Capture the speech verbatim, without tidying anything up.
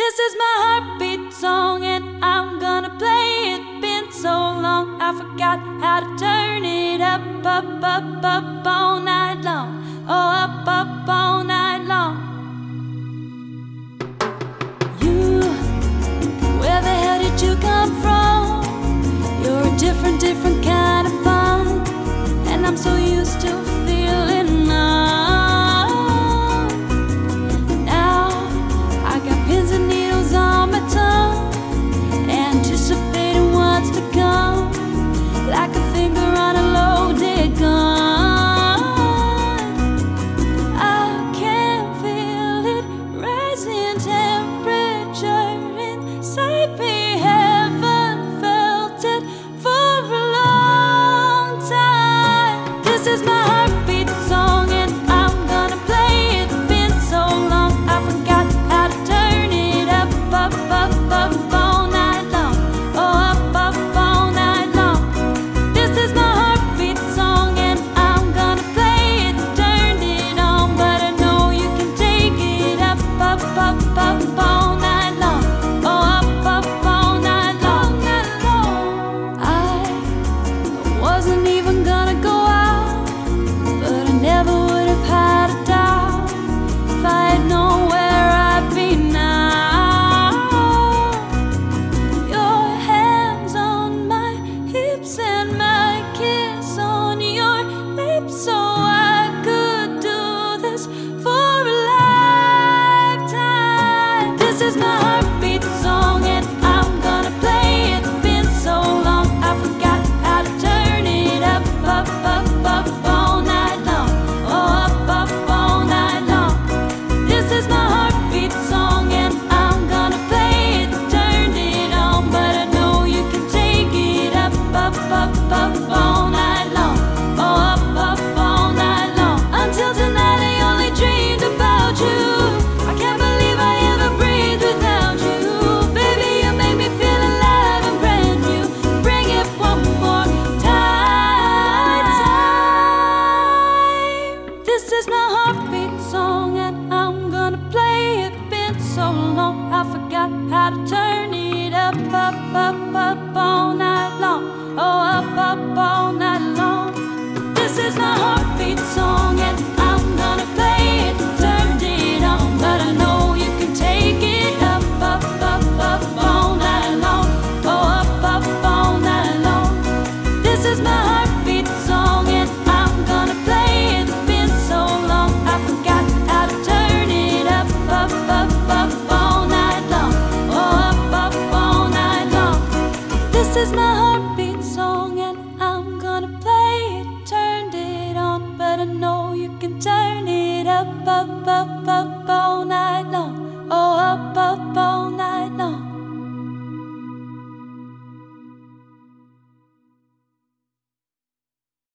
This is my heartbeat song and I'm gonna play it. Been so long I forgot how to turn it up, up, up, up all night long. Oh, up, up all night long. You, where the hell did you come from? You're a different, different kind of fun, and I'm so used to feeling numb. Now I got pins and needles on my tongue, anticipating what's to come, like a finger on a loaded gun. I can feel it rising temperature inside me. Haven't felt it for a long time. This is my heartbeat song and I'm gonna play it. Been so long I forgot how to turn it up, up, up, up all night long. Oh, up, up all night long. This is my heartbeat song and I'm gonna play it. Turned it on, but I know you can take it up, up, up, up all night long. Oh, up, up all night long, night long. I wasn't even gonna go out, but I never would have had a doubt if I had known where I'd be now. Your hands on my hips and my kiss on your lips, so I could do this for a lifetime. This is my heartbeat song and I'm gonna play it. Been so long I forgot how to turn it up, up, up, up all night long. Oh, up, up all night long. This is my heartbeat song and I'm gonna play it. Turned it on, but I know you can take it up, up, up, up all night long. Oh, up, up all night long. Until tonight I only dreamed about you. I can't believe I ever breathed without you. Baby, you make me feel alive and brand new. Bring it one more time. This is my heartbeat song and I'm gonna play it. Been so long I forgot how to turn it up, up, up, up all night long. Oh, up, up all night long. This is my heartbeat song and I'm gonna play it. Turned it on, but I know you can take it up, up, up, up all night long. Oh, up, up all night long. This is my heartbeat song and I'm gonna play it. Been so long I forgot how to turn it up, up, up, up all night long. Oh, up, up all night long. This is my heartbeat song and I'm gonna play it. Turned it on, but I know you can turn it up, up, up, up all